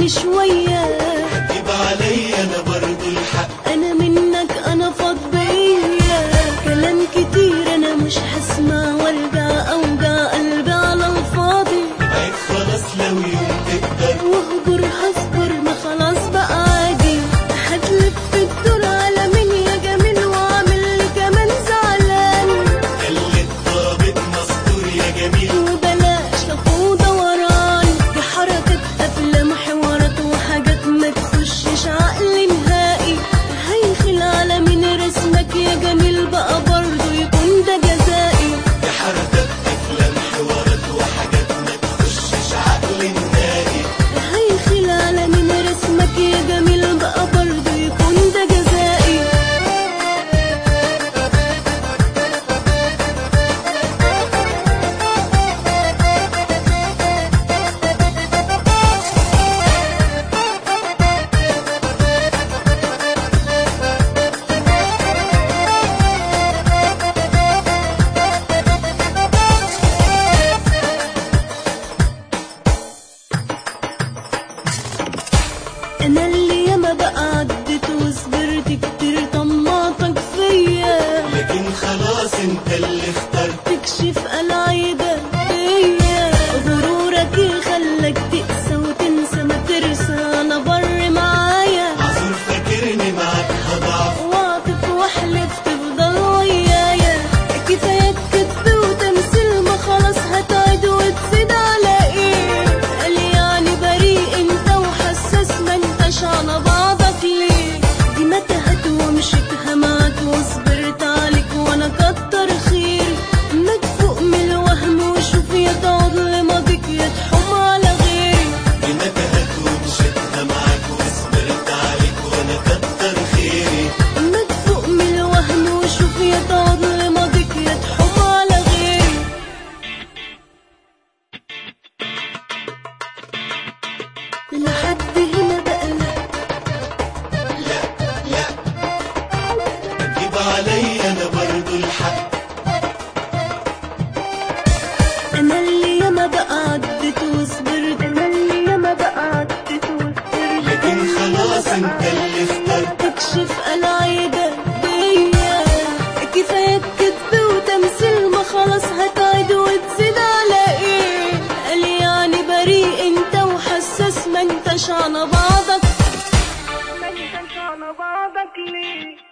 تاني شوية. جيب عليا انا برضو الحق، انا منك انا فاض بيا، كلام كتير انا مش هسمع وارجع اوجع قلبي على الفاضي. عيب خلاص لو يوم تقدر، واهجر هصبر ما خلاص بقى عادي. هتلف الدور على مين يا جميل واعمل لي كمان زعلان. خليت ضابط مستور يا جميل، وبلاش لفو دوران، يا حركة افلام حوارات وحاجات ما تخشش عقلي نهائي. هيخل على مين رسمك يا جميل بقى برضه يكون ده جزائي. يا حركات افلام حوارات وحاجات ما تخشش عقل نهائي. هيخل على مين رسمك يا جميل بقى برضه يكون ده جزائي. انا اللي ياما بقى عدت وصبرت كتير طماطك فيا، لكن خلاص انت اللي اخترت. تكشف العيبة فيا. غرورك يخلك تقسى وتنسى ما ترسى. انا بر معايا معذور فاكرني معاك هضعف، واعطف واحلف تفضل ويايا. كفاية كدب وتمثيل ما خلاص هتعد وتزيد على ايه. قال يعني بريء انت وحساس ما انتش على بعضك ليه. دي متهت ومشيتها معاك وصبرت عليك وانا كتر خيري. ما تفوق من الوهم وشوف يا تعود لماضيك يا تحوم على غيري. دي نتهت ومشيتها معاك وصبرت عليك وانا كتر خيري. ما تفوق من الوهم وشوف يا تعود لماضيك يا تحوم على غيري. لحد هنا بقى لا لا، جيب عليا انا برضو الحق، انا اللي ياما بقى عدت وصبرت. انا اللي ياما بقى عدت وصبرت، لكن خلاص انت اللي اخترت. تكشف العيبة بيا. كفاية كدب وتمثيل ما خلاص هتعد وتزيد على ايه. قال يعني بريء انت وحساس ما انتش على بعضك. ما انتش على بعضك ليه.